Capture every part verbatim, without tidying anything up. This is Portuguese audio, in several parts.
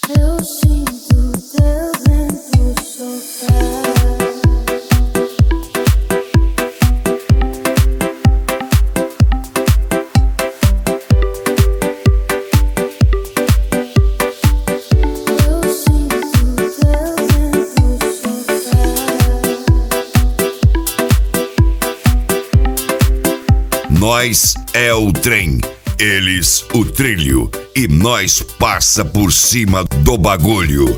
Eu sinto teu vento soprar. Nós é o trem, eles o trilho, e nós passa por cima do bagulho.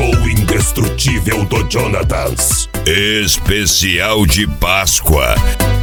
Indestrutível do Jonathans. Especial de Páscoa.